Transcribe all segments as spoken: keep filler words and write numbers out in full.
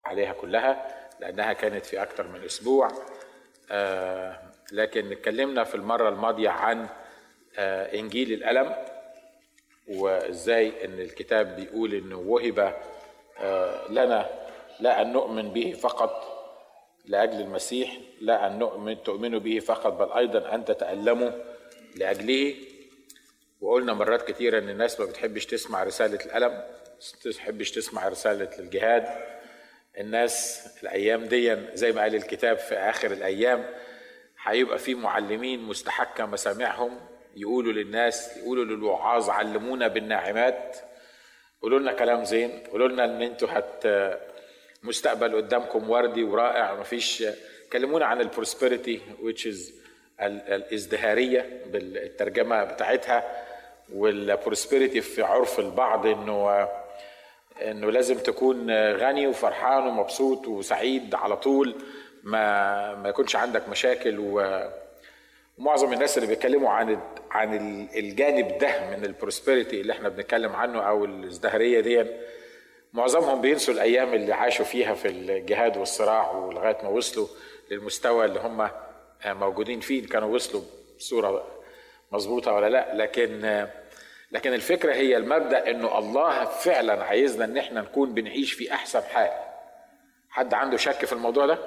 عليها كلها لأنها كانت في أكتر من أسبوع. آه لكن اتكلمنا في المرة الماضية عن آه إنجيل الألم، وإزاي إن الكتاب بيقول إنه وهب آه لنا لا أن نؤمن به فقط لأجل المسيح، لا أن نؤمن تؤمنوا به فقط بل أيضا أن تتألموا لأجله. وقلنا مرات كتيرة إن الناس ما بتحبش تسمع رسالة الألم، ما بتحبش تسمع رسالة الجهاد. الناس الأيام دي زي ما قال الكتاب في آخر الأيام هيبقى في معلمين مستحكة مسامعهم يقولوا للناس، يقولوا للوعاظ علمونا بالناعمات، قولوا لنا كلام زين، قولوا لنا ان انتوا هت مستقبل قدامكم وردي ورائع، مفيش، كلمونا عن البروسبريتي which is الازدهارية بالترجمة بتاعتها، والبروسبريتي في عرف البعض انه انه لازم تكون غني وفرحان ومبسوط وسعيد على طول، ما ما يكونش عندك مشاكل. ومعظم الناس اللي بيتكلموا عن عن الجانب ده من البروسبريتي اللي احنا بنتكلم عنه او الازدهارية دي، معظمهم بينسوا الايام اللي عاشوا فيها في الجهاد والصراع ولغايه ما وصلوا للمستوى اللي هم موجودين فيه، كانوا وصلوا بصوره مظبوطه ولا لا. لكن لكن الفكره هي المبدا انه الله فعلا عايزنا ان احنا نكون بنعيش في احسن حال. حد عنده شك في الموضوع ده؟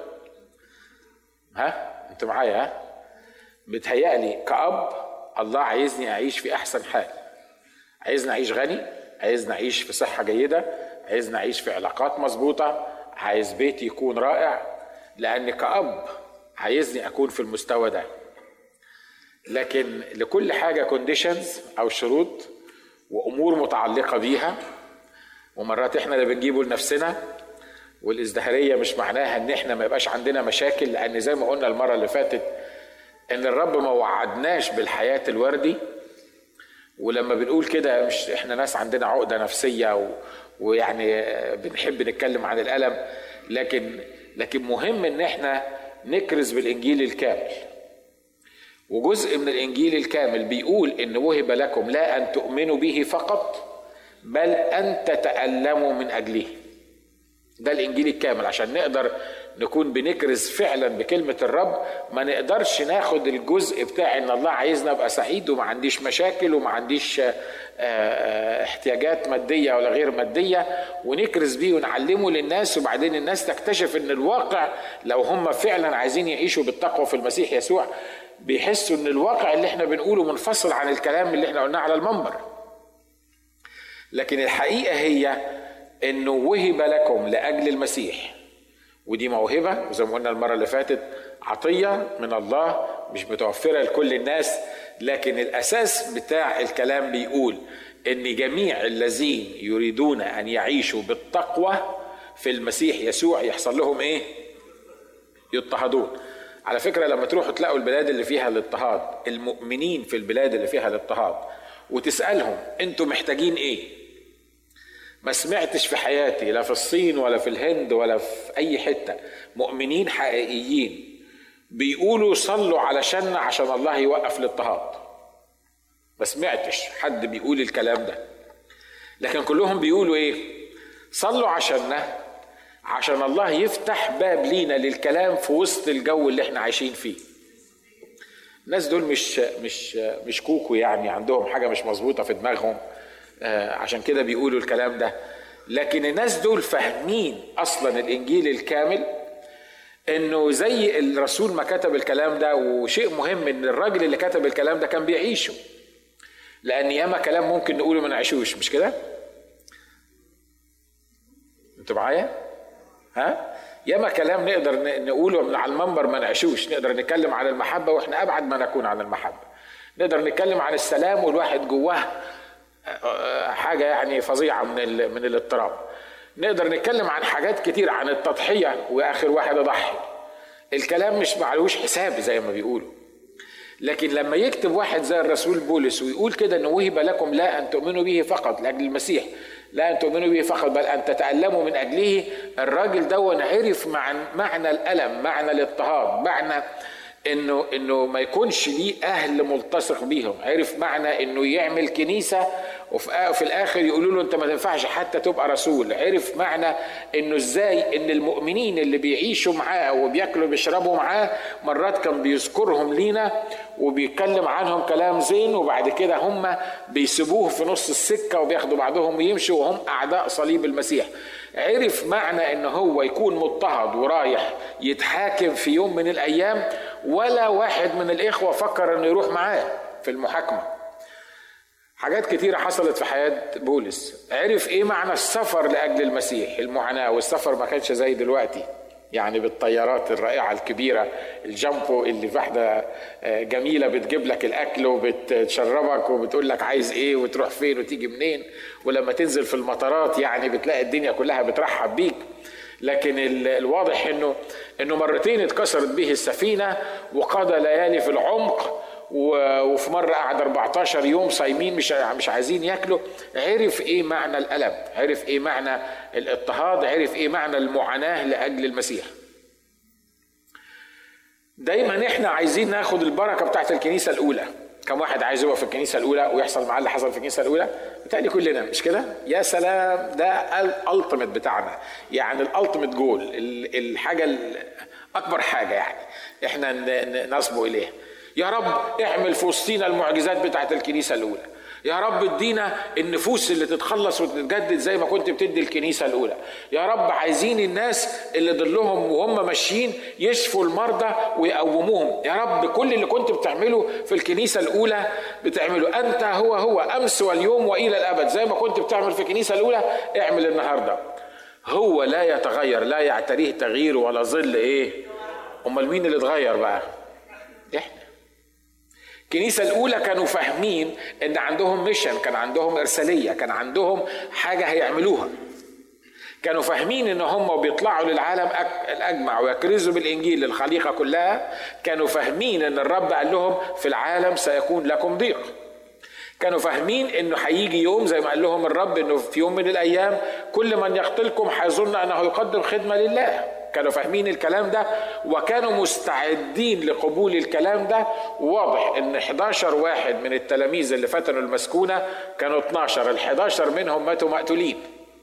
ها انت معايا؟ ها بتهيألي كأب الله عايزني اعيش في احسن حال، عايزني اعيش غني، عايزني اعيش في صحه جيده، عايزني اعيش في علاقات مظبوطه، عايز بيتي يكون رائع، لان كأب عايزني اكون في المستوى ده. لكن لكل حاجه كونديشنز او شروط وامور متعلقه بيها، ومرات احنا اللي بنجيبه لنفسنا. والازدهاريه مش معناها ان احنا ما يبقاش عندنا مشاكل، لان زي ما قلنا المره اللي فاتت ان الرب ما وعدناش بالحياه الوردي. ولما بنقول كده مش احنا ناس عندنا عقده نفسيه و... ويعني بنحب نتكلم عن الالم، لكن لكن مهم ان احنا نكرز بالانجيل الكامل. وجزء من الانجيل الكامل بيقول ان وهب لكم لا ان تؤمنوا به فقط بل ان تتألموا من اجله. ده الانجيل الكامل عشان نقدر نكون بنكرز فعلا بكلمة الرب. ما نقدرش ناخد الجزء بتاع ان الله عايزنا ابقى سعيد وما عنديش مشاكل وما عنديش احتياجات مادية ولا غير مادية ونكرز بيه ونعلمه للناس، وبعدين الناس تكتشف ان الواقع لو هم فعلا عايزين يعيشوا بالتقوى في المسيح يسوع بيحسوا ان الواقع اللي احنا بنقوله منفصل عن الكلام اللي احنا قلناه على المنبر. لكن الحقيقة هي انه وهب لكم لاجل المسيح، ودي موهبة وزي ما قلنا المرة اللي فاتت عطية من الله مش متوفرة لكل الناس. لكن الأساس بتاع الكلام بيقول إن جميع الذين يريدون أن يعيشوا بالتقوى في المسيح يسوع يحصل لهم إيه؟ يضطهدون. على فكرة لما تروحوا تلاقوا البلاد اللي فيها الاضطهاد، المؤمنين في البلاد اللي فيها الاضطهاد وتسألهم أنتوا محتاجين إيه؟ ما سمعتش في حياتي لا في الصين ولا في الهند ولا في أي حتة مؤمنين حقيقيين بيقولوا صلوا علشان عشان الله يوقف الاضطهاد. ما سمعتش حد بيقول الكلام ده، لكن كلهم بيقولوا ايه؟ صلوا عشاننا عشان الله يفتح باب لينا للكلام في وسط الجو اللي احنا عايشين فيه. الناس دول مش مش مش كوكو، يعني عندهم حاجة مش مظبوطة في دماغهم آه عشان كده بيقولوا الكلام ده. لكن الناس دول فاهمين اصلا الانجيل الكامل، انه زي الرسول ما كتب الكلام ده. وشيء مهم ان الراجل اللي كتب الكلام ده كان بيعيشه، لان ياما كلام ممكن نقوله ما نعيشوش، مش كده؟ انتوا معايا؟ ها؟ ياما كلام نقدر نقوله من على المنبر ما نعيشوش. نقدر نتكلم عن المحبة واحنا ابعد ما نكون عن المحبة. نقدر نتكلم عن السلام والواحد جواه حاجة يعني فظيعة من من الاضطراب. نقدر نتكلم عن حاجات كتير، عن التضحية واخر واحد اضحي. الكلام مش معلوش حساب زي ما بيقولوا. لكن لما يكتب واحد زي الرسول بولس ويقول كده انه وهب لكم لا ان تؤمنوا به فقط لاجل المسيح، لا ان تؤمنوا به فقط بل ان تتألموا من اجله، الراجل دون عرف معنى الالم، معنى الاضطهاد، معنى انه انه ما يكونش ليه اهل ملتصق بيهم، عرف معنى انه يعمل كنيسة وفي الاخر يقولوا له انت ما تنفعش حتى تبقى رسول. عرف معنى انه ازاي ان المؤمنين اللي بيعيشوا معاه وبياكلوا وبيشربوا معاه مرات كان بيذكرهم لينا وبيتكلم عنهم كلام زين، وبعد كده هم بيسيبوه في نص السكة وبياخدوا بعضهم ويمشوا وهم اعداء صليب المسيح. عرف معنى ان هو يكون مضطهد ورايح يتحاكم في يوم من الايام، ولا واحد من الاخوة فكر انه يروح معاه في المحاكمة. حاجات كتيرة حصلت في حياة بولس. عرف ايه معنى السفر لأجل المسيح، المعاناة، والسفر ما كانش زي دلوقتي يعني بالطيارات الرائعة الكبيرة الجامبو اللي واحدة جميلة بتجيب لك الأكل وبتشربك وبتقول لك عايز ايه وتروح فين وتيجي منين، ولما تنزل في المطارات يعني بتلاقي الدنيا كلها بترحب بيك. لكن الواضح انه انه مرتين اتكسرت به السفينة وقضى ليالي في العمق، وفي مرة قعد أربعتاشر يوم صايمين مش مش عايزين ياكلوا. عرف ايه معنى الألم، عرف ايه معنى الاضطهاد، عرف ايه معنى المعاناة لأجل المسيح. دايما احنا عايزين ناخد البركة بتاعت الكنيسة الأولى. كم واحد عايز يبقى في الكنيسة الأولى ويحصل معاه اللي حصل في الكنيسة الأولى؟ بتاعي كلنا مش كده؟ يا سلام، ده الالتيميت بتاعنا، يعني الالتيميت جول، الحاجة أكبر حاجة يعني احنا نصبو إليها. يا رب اعمل في وسطينا المعجزات بتاعت الكنيسة الأولى. يا رب ادينا النفوس اللي تتخلص وتتجدد زي ما كنت بتدي الكنيسة الأولى. يا رب عايزين الناس اللي ضلهم وهم ماشيين يشفوا المرضى ويقوموهم. يا رب كل اللي كنت بتعمله في الكنيسة الأولى بتعمله أنت، هو هو أمس واليوم وإلى الأبد. زي ما كنت بتعمل في الكنيسة الأولى اعمل النهاردة. هو لا يتغير، لا يعتريه تغيير ولا ظل ايه. امال مين اللي اتغير بقى؟ احنا. الكنيسة الأولى كانوا فاهمين إن عندهم ميشن، كان عندهم إرسالية، كان عندهم حاجة هيعملوها. كانوا فاهمين إن هم بيطلعوا للعالم الأجمع ويكرزوا بالإنجيل للخليقة كلها. كانوا فاهمين إن الرب قال لهم في العالم سيكون لكم ضيق. كانوا فاهمين إنه هيجي يوم زي ما قال لهم الرب إنه في يوم من الأيام كل من يقتلكم هيظن أنه يقدم خدمة لله. كانوا فاهمين الكلام ده وكانوا مستعدين لقبول الكلام ده. واضح ان احداشر واحد من التلاميذ اللي فتنوا المسكونة كانوا اتناشر، الحداشر منهم ماتوا مقتولين.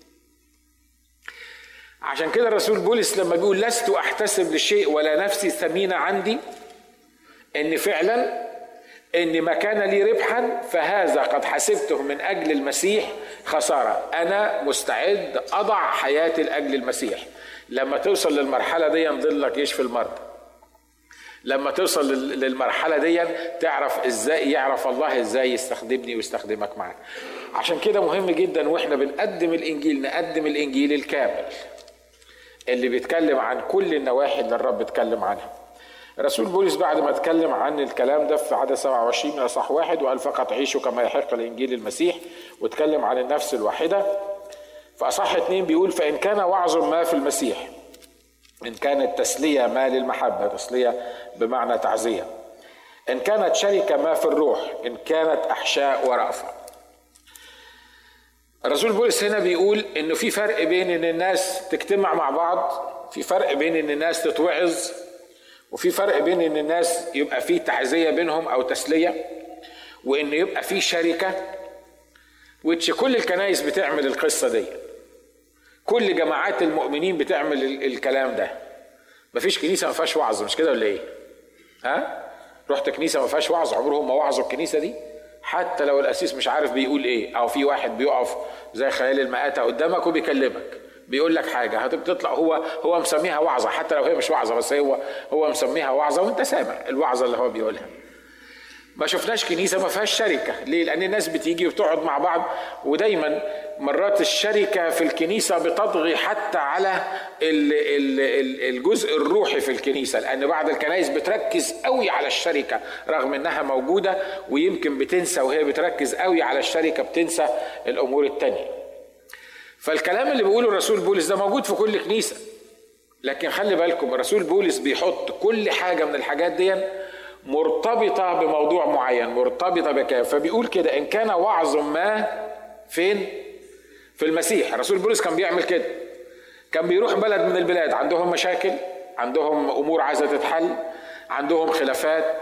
عشان كده الرسول بولس لما بيقول لست احتسب لشيء ولا نفسي ثمينة عندي، ان فعلا ان ما كان لي ربحا فهذا قد حسبته من اجل المسيح خسارة. انا مستعد اضع حياتي لاجل المسيح. لما توصل للمرحلة دي نضلك يشفي المرضى. لما توصل للمرحلة دي تعرف ازاي يعرف الله ازاي يستخدمني ويستخدمك معاه. عشان كده مهم جدا واحنا بنقدم الانجيل نقدم الانجيل الكامل اللي بيتكلم عن كل النواحي اللي الرب اتكلم عنها. رسول بولس بعد ما اتكلم عن الكلام ده في عدد سبعة وعشرين من اصحاح واحد وقال فقط عيشوا كما يحق الانجيل المسيح، واتكلم عن النفس الواحدة. فأصح اتنين بيقول فإن كان وعظ ما في المسيح، إن كانت تسلية ما للمحبة، تسلية بمعنى تعزية، إن كانت شركة ما في الروح، إن كانت أحشاء ورأفة. الرسول بولس هنا بيقول إنه في فرق بين إن الناس تجتمع مع بعض، في فرق بين إن الناس تتوعظ، وفي فرق بين إن الناس يبقى في تعزية بينهم أو تسلية، وإن يبقى في شركة. وتش كل الكنائس بتعمل القصة دي، كل جماعات المؤمنين بتعمل الكلام ده. مفيش كنيسة ما فيهاش وعظ، مش كده ولا ايه؟ ها؟ رحت كنيسة ما فيهاش وعظ؟ عمرهم ما وعظوا الكنيسة دي. حتى لو القسيس مش عارف بيقول ايه، او في واحد بيقف زي خيال المآتة قدامك وبيكلمك بيقول لك حاجة هتطلع هو هو مسميها وعظة، حتى لو هي مش وعظة بس هو هو مسميها وعظة وانت سامع الوعظة اللي هو بيقولها. ما شفناش كنيسة ما فيهاش شركة. ليه؟ لأن الناس بتيجي وبتقعد مع بعض. ودايما مرات الشركة في الكنيسة بتطغي حتى على الجزء الروحي في الكنيسة، لأن بعض الكنائس بتركز قوي على الشركة رغم أنها موجودة، ويمكن بتنسى وهي بتركز قوي على الشركة بتنسى الأمور التانية. فالكلام اللي بيقوله الرسول بولس ده موجود في كل كنيسة، لكن خلي بالكم الرسول بولس بيحط كل حاجة من الحاجات دي مرتبطة بموضوع معين، مرتبطة بكام. فبيقول كده إن كان وعظ ما فين؟ في المسيح. الرسول بولس كان بيعمل كده، كان بيروح بلد من البلاد عندهم مشاكل، عندهم أمور عايزة تتحل، عندهم خلافات،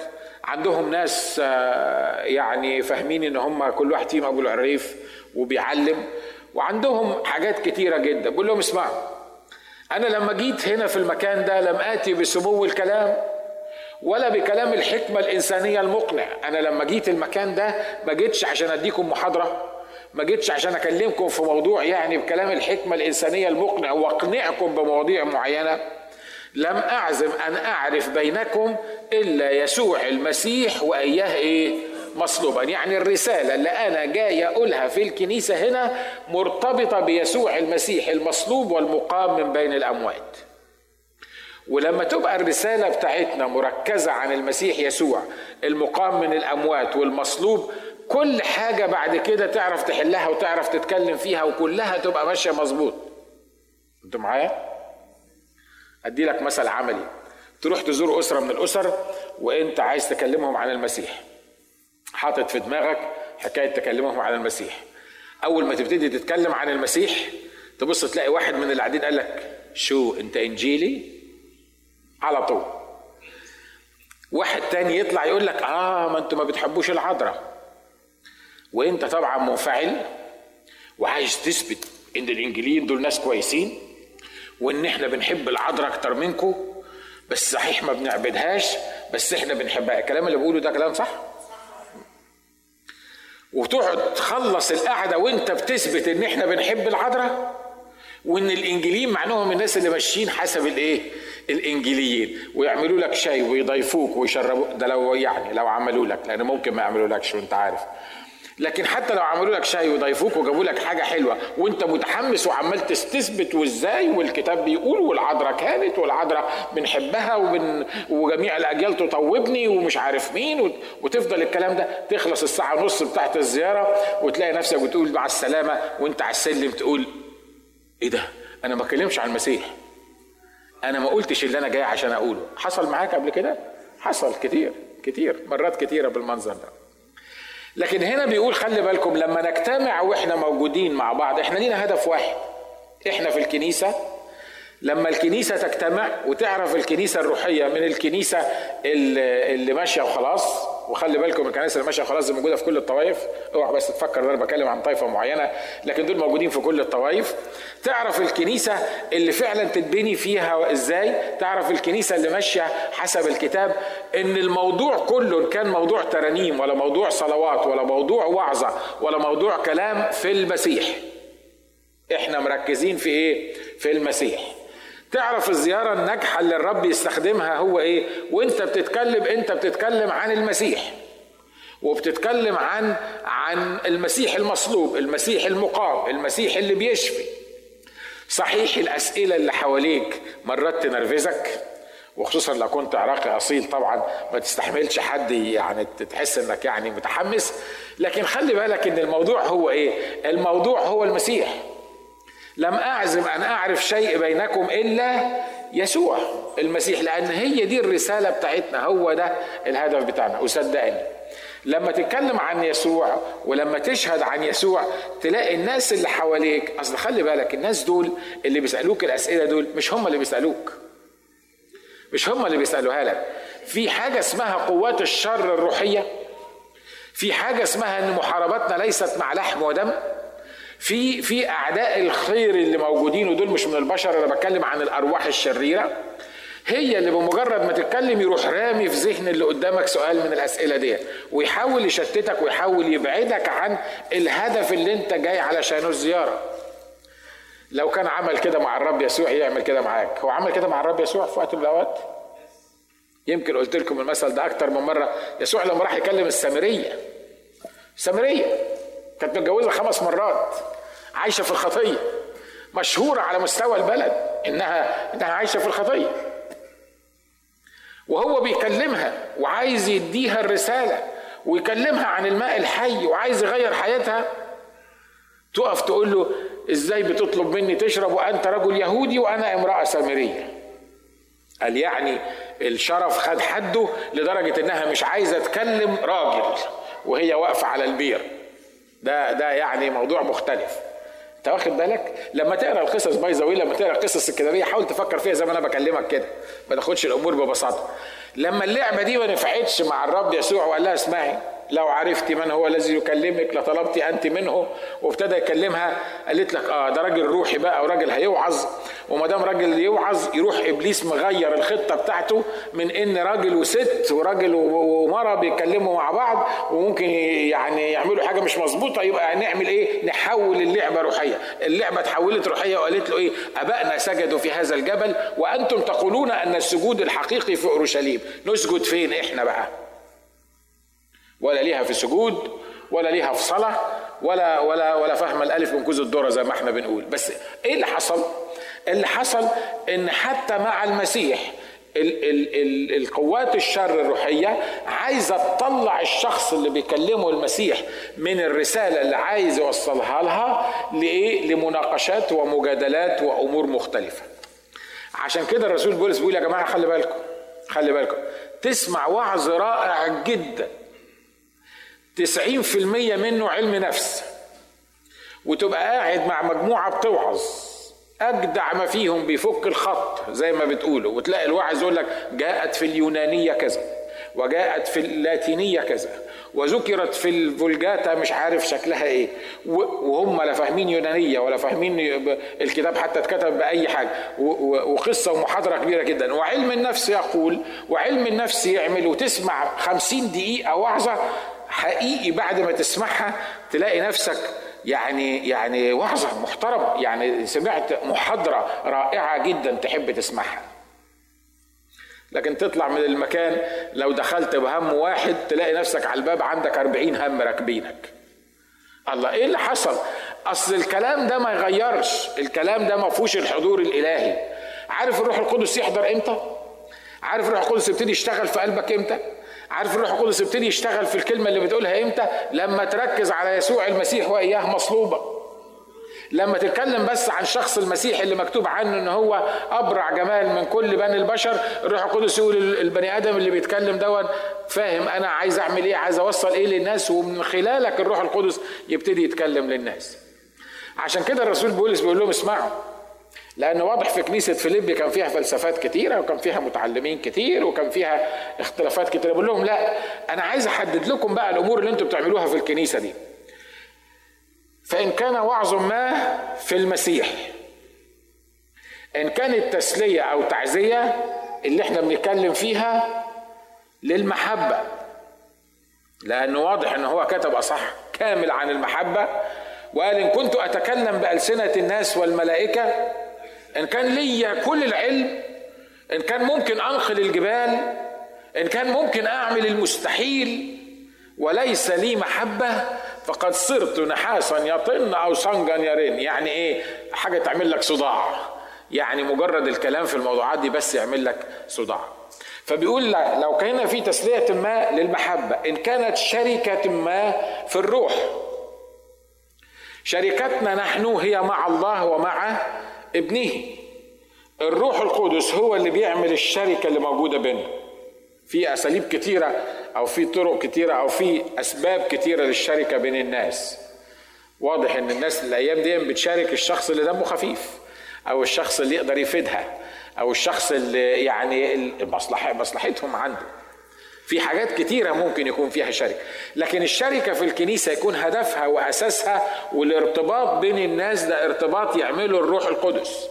عندهم ناس يعني فاهمين ان هم كل واحد فيهم ابو العريف وبيعلم، وعندهم حاجات كتيرة جدا. بقول لهم اسمعوا، انا لما جيت هنا في المكان ده لم اتي بسمو الكلام ولا بكلام الحكمة الانسانية المقنع. انا لما جيت المكان ده ما جيتش عشان اديكم محاضرة، ما جيتش عشان اكلمكم في موضوع يعني بكلام الحكمة الانسانية المقنع واقنعكم بمواضيع معينة. لم اعزم ان اعرف بينكم الا يسوع المسيح واياه ايه مصلوبا. يعني الرسالة اللي انا جاي اقولها في الكنيسة هنا مرتبطة بيسوع المسيح المصلوب والمقام من بين الاموات. ولما تبقى الرسالة بتاعتنا مركزة عن المسيح يسوع المقام من الاموات والمصلوب، كل حاجة بعد كده تعرف تحلها وتعرف تتكلم فيها وكلها تبقى ماشية مظبوط. انتوا معايا؟ ادي لك مثل عملي. تروح تزور اسره من الاسر وانت عايز تكلمهم عن المسيح، حاطط في دماغك حكايه تكلمهم عن المسيح. اول ما تبتدي تتكلم عن المسيح تبص تلاقي واحد من اللي قاعدين قال لك شو انت انجيلي على طول. واحد تاني يطلع يقول لك اه ما انتوا ما بتحبوش العذراء، وانت طبعا منفعل وعايز تثبت ان الانجيليين دول ناس كويسين وان احنا بنحب العذراء اكتر منكم، بس صحيح ما بنعبدهاش بس احنا بنحبها. الكلام اللي بقوله ده كلام صح؟ وتقعد تخلص القعده وانت بتثبت ان احنا بنحب العذراء وان الانجيليين معناهم الناس اللي ماشيين حسب الايه الانجيليين، ويعملوا لك شاي ويضيفوك ويشربوك. ده لو يعني لو عملوا لك، لان ممكن ما يعملوا لكش وانت عارف. لكن حتى لو عملوا لك شاي وضيفوك وجابوا لك حاجه حلوه وانت متحمس وعمال تستثبت وازاي والكتاب بيقول والعذراء كانت والعذراء بنحبها وبن وجميع الاجيال تطوبني ومش عارف مين، وتفضل الكلام ده تخلص الساعه ونص بتاعت الزياره وتلاقي نفسك بتقول مع السلامه وانت على السلم تقول ايه ده؟ انا ما اتكلمش عن المسيح، انا ما قلتش اللي انا جاي عشان اقوله. حصل معاك قبل كده؟ حصل كتير كتير مرات كتيره بالمنظر ده. لكن هنا بيقول خلي بالكم لما نجتمع واحنا موجودين مع بعض احنا لينا هدف واحد. احنا في الكنيسة لما الكنيسة تجتمع وتعرف الكنيسة الروحية من الكنيسة اللي, اللي ماشية وخلاص. وخلي بالكم الكنائس اللي ماشية خلاص دي موجودة في كل الطوائف، اوعى بس تفكر ان انا بكلم عن طائفة معينة، لكن دول موجودين في كل الطوائف. تعرف الكنيسة اللي فعلا تتبني فيها ازاي، تعرف الكنيسة اللي ماشية حسب الكتاب، ان الموضوع كله كان موضوع ترانيم ولا موضوع صلوات ولا موضوع وعظة ولا موضوع كلام في المسيح. احنا مركزين في ايه؟ في المسيح. تعرف الزيارة الناجحة اللي الرب يستخدمها هو ايه؟ وانت بتتكلم انت بتتكلم عن المسيح وبتتكلم عن عن المسيح المصلوب، المسيح المقام، المسيح اللي بيشفي. صحيح الاسئلة اللي حواليك مرات تنرفزك، وخصوصا لو كنت عراقي اصيل طبعا ما تستحملش حد يعني تحس انك يعني متحمس، لكن خلي بالك ان الموضوع هو ايه؟ الموضوع هو المسيح. لم أعزم أن أعرف شيء بينكم إلا يسوع المسيح، لأن هي دي الرسالة بتاعتنا، هو ده الهدف بتاعنا. وصدقني لما تتكلم عن يسوع ولما تشهد عن يسوع تلاقي الناس اللي حواليك، أصل خلي بالك الناس دول اللي بيسألوك الأسئلة دول مش هم اللي بيسألوك، مش هم اللي بيسألوها لك. في حاجة اسمها قوات الشر الروحية، في حاجة اسمها أن محاربتنا ليست مع لحم ودم، في في اعداء الخير اللي موجودين ودول مش من البشر، انا بتكلم عن الارواح الشريره. هي اللي بمجرد ما تتكلم يروح رامي في ذهن اللي قدامك سؤال من الاسئله دي ويحاول يشتتك ويحاول يبعدك عن الهدف اللي انت جاي علشانه الزياره. لو كان عمل كده مع الرب يسوع يعمل كده معاك. هو عمل كده مع الرب يسوع في وقت من الاوقات. يمكن قلت لكم المثل ده اكتر من مره. يسوع لما راح يكلم السامريه، السامريه كانت متجوزة خمس مرات، عايشة في الخطية، مشهورة على مستوى البلد إنها إنها عايشة في الخطية، وهو بيكلمها وعايز يديها الرسالة ويكلمها عن الماء الحي وعايز يغير حياتها. تقف تقول له إزاي بتطلب مني تشرب وأنت رجل يهودي وأنا امرأة سامرية؟ قال يعني الشرف خد حده لدرجة إنها مش عايزة تكلم راجل وهي واقفة على البير. ده ده يعني موضوع مختلف. انت واخد بالك؟ لما تقرا القصص باي ذا واي، لما تقرا القصص الكتابيه حاول تفكر فيها زي ما انا بكلمك كده، ما تاخدش الامور ببساطه. لما اللعبه دي ما نفعتش مع الرب يسوع وقال لها اسمعي لو عرفت من هو الذي يكلمك لطلبت انت منه، وابتدى يكلمها، قالت لك اه ده راجل روحي بقى وراجل هيوعظ، وما دام راجل يوعظ يروح ابليس مغير الخطه بتاعته من ان راجل وست وراجل ومراه بيتكلموا مع بعض وممكن يعني يعملوا حاجه مش مظبوطه، يبقى نعمل ايه؟ نحول اللعبه روحيه. اللعبه اتحولت روحيه وقالت له ايه؟ ابائنا سجدوا في هذا الجبل وانتم تقولون ان السجود الحقيقي في اورشليم. نسجد فين احنا بقى؟ ولا ليها في سجود ولا ليها في صلاة ولا ولا ولا فهم الألف من كوز الذرة زي ما احنا بنقول. بس ايه اللي حصل؟ اللي حصل ان حتى مع المسيح ال ال ال القوات الشر الروحية عايزة تطلع الشخص اللي بيكلمه المسيح من الرسالة اللي عايز يوصلها لها لإيه؟ لمناقشات ومجادلات وأمور مختلفة. عشان كده الرسول بولس بيقول يا جماعة خلي بالكم خلي بالكم تسمع وعظ رائع جدا تسعين في المية منه علم نفس، وتبقى قاعد مع مجموعة بتوعظ أجدع ما فيهم بيفك الخط زي ما بتقولوا، وتلاقي الواعظ يقول لك جاءت في اليونانية كذا وجاءت في اللاتينية كذا وذكرت في الفولجاتا مش عارف شكلها ايه، وهم لا فاهمين يونانية ولا فاهمين الكتاب حتى اتكتب بأي حاجة، وقصة ومحاضرة كبيرة جدا. وعلم النفس يقول وعلم النفس يعمل، وتسمع خمسين دقيقة وعظة حقيقي بعد ما تسمعها تلاقي نفسك يعني يعني وعظة محترمة، يعني سمعت محاضرة رائعة جدا تحب تسمعها. لكن تطلع من المكان لو دخلت بهم واحد تلاقي نفسك على الباب عندك أربعين هم راكبينك. الله ايه اللي حصل؟ اصل الكلام ده ما يغيرش، الكلام ده ما فيهوش الحضور الالهي. عارف الروح القدس يحضر امتى؟ عارف الروح القدس يبتدي يشتغل في قلبك امتى؟ عارف الروح القدس يبتدي يشتغل في الكلمة اللي بتقولها امتى؟ لما تركز على يسوع المسيح وإياه مصلوبة. لما تتكلم بس عن شخص المسيح اللي مكتوب عنه ان هو ابرع جمال من كل بني البشر، الروح القدس يقول البني ادم اللي بيتكلم دوت فاهم انا عايز اعمل ايه، عايز اوصل ايه للناس، ومن خلالك الروح القدس يبتدي يتكلم للناس. عشان كده الرسول بولس بيقول لهم اسمعوا، لأن واضح في كنيسة فيليبي كان فيها فلسفات كتيرة وكان فيها متعلمين كتير وكان فيها اختلافات كتيرة. بقول لهم لا، أنا عايز أحدد لكم بقى الأمور اللي أنتم بتعملوها في الكنيسة دي. فإن كان وعظ ما في المسيح، إن كانت تسلية أو تعزية اللي احنا بنتكلم فيها للمحبة، لأنه واضح أنه هو كتب أصح كامل عن المحبة، وقال إن كنت أتكلم بألسنة الناس والملائكة، إن كان لي كل العلم، إن كان ممكن أنقل الجبال، إن كان ممكن أعمل المستحيل، وليس لي محبة فقد صرت نحاسا يطن أو صنجا يرن. يعني إيه؟ حاجة تعمل لك صداع، يعني مجرد الكلام في الموضوعات دي بس يعمل لك صداع. فبيقول لو كان في تسلية ما للمحبة، إن كانت شركة ما في الروح. شركتنا نحن هي مع الله ومع ابنه. الروح القدس هو اللي بيعمل الشركة اللي موجودة بيننا. في أساليب كتيرة أو في طرق كتيرة أو في أسباب كتيرة للشركة بين الناس. واضح إن الناس الأيام دي بتشارك الشخص اللي دمه خفيف، أو الشخص اللي يقدر يفيدها، أو الشخص اللي يعني المصلحة مصلحتهم عنده. في حاجات كتيرة ممكن يكون فيها شركة، لكن الشركة في الكنيسة يكون هدفها وأساسها والارتباط بين الناس ده ارتباط يعمله الروح القدس.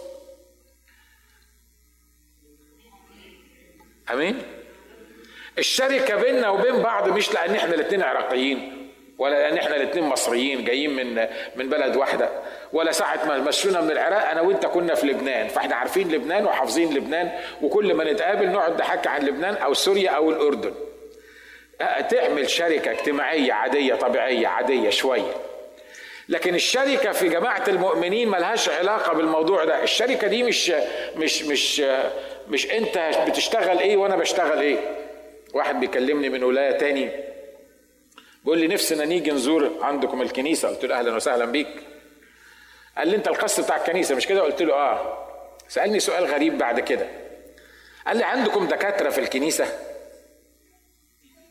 أمين؟ الشركة بيننا وبين بعض مش لأن احنا الاتنين عراقيين، ولا لأن احنا الاتنين مصريين جايين من من بلد واحدة، ولا ساعة ما مشونا من العراق أنا وإنت كنا في لبنان فاحنا عارفين لبنان وحافظين لبنان، وكل ما نتقابل نقعد نحكي عن لبنان أو سوريا أو الأردن. تعمل شركة اجتماعية عادية طبيعية عادية شوية. لكن الشركة في جماعة المؤمنين ملهاش علاقة بالموضوع ده. الشركة دي مش مش مش مش أنت بتشتغل إيه وأنا بشتغل إيه. واحد بيكلمني من ولاية تاني بيقول لي نفسنا نيجي نزور عندكم الكنيسة. قلت له أهلا وسهلا بيك. قال لي أنت القس بتاع الكنيسة مش كده؟ قلت له آه. سألني سؤال غريب بعد كده، قال لي عندكم دكاترة في الكنيسة؟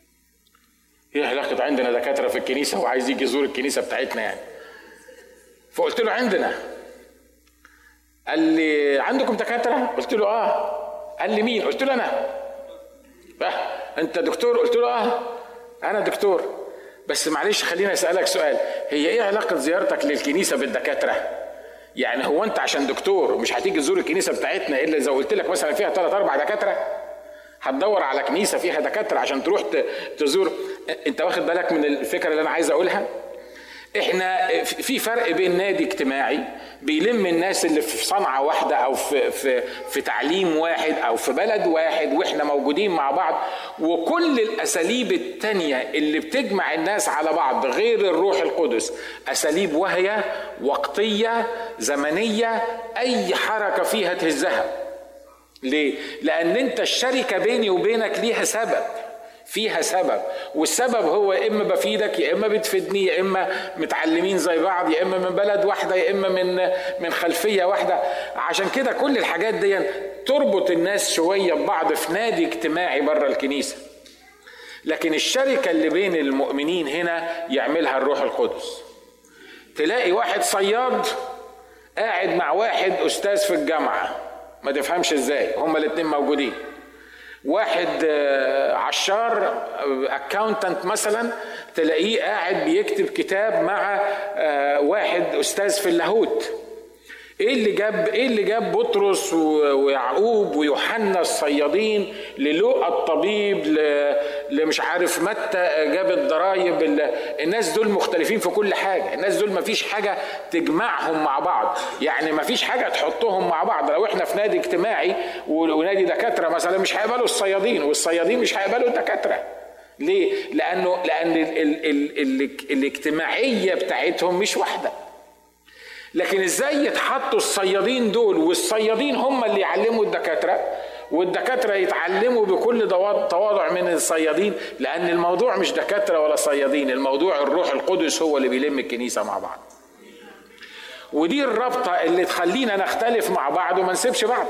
ايه علاقة عندنا دكاترة في الكنيسة وعايز يجي يزور الكنيسة بتاعتنا يعني؟ فقلت له عندنا. قال لي عندكم دكاتره؟ قلت له اه. قال لي مين؟ قلت له انا. اه انت دكتور؟ قلت له اه انا دكتور. بس معلش خليني اسالك سؤال، هي ايه علاقه زيارتك للكنيسه بالدكاتره؟ يعني هو انت عشان دكتور مش هتيجي تزور الكنيسه بتاعتنا الا اذا قلت لك مثلا فيها ثلاث اربع دكاتره؟ هتدور على كنيسه فيها دكاتره عشان تروح تزور؟ انت واخد بالك من الفكره اللي انا عايز اقولها؟ احنا في فرق بين نادي اجتماعي بيلم الناس اللي في صنعة واحدة او في, في, في تعليم واحد او في بلد واحد واحنا موجودين مع بعض، وكل الاساليب التانية اللي بتجمع الناس على بعض غير الروح القدس اساليب وهي وقتية زمنية، اي حركة فيها تهزها. ليه؟ لان انت الشركة بيني وبينك ليها سبب، فيها سبب، والسبب هو يا اما بفيدك يا اما بتفيدني، يا اما متعلمين زي بعض، يا اما من بلد واحده، يا اما من من خلفيه واحده. عشان كده كل الحاجات دي تربط الناس شويه ببعض في نادي اجتماعي بره الكنيسه. لكن الشركه اللي بين المؤمنين هنا يعملها الروح القدس. تلاقي واحد صياد قاعد مع واحد استاذ في الجامعه، ما تفهمش ازاي هما الاتنين موجودين. واحد عشار اكاونتنت مثلا تلاقيه قاعد بيكتب كتاب مع واحد استاذ في اللاهوت. ايه اللي جاب ايه اللي جاب بطرس ويعقوب ويوحنا الصيادين للوقا الطبيب لمش عارف متى جاب الضرايب؟ الناس دول مختلفين في كل حاجه، الناس دول مفيش حاجه تجمعهم مع بعض، يعني مفيش حاجه تحطهم مع بعض. لو احنا في نادي اجتماعي ونادي دكاتره مثلا مش هيقبلوا الصيادين والصيادين مش هيقبلوا الدكاتره. ليه؟ لانه لان ال ال ال ال الاجتماعيه بتاعتهم مش واحده. لكن ازاي يتحطوا الصيادين دول والصيادين هم اللي يعلموا الدكاترة والدكاترة يتعلموا بكل تواضع من الصيادين؟ لأن الموضوع مش دكاترة ولا صيادين، الموضوع الروح القدس هو اللي بيلم الكنيسة مع بعض. ودي الرابطة اللي تخلينا نختلف مع بعض وما نسيبش بعض.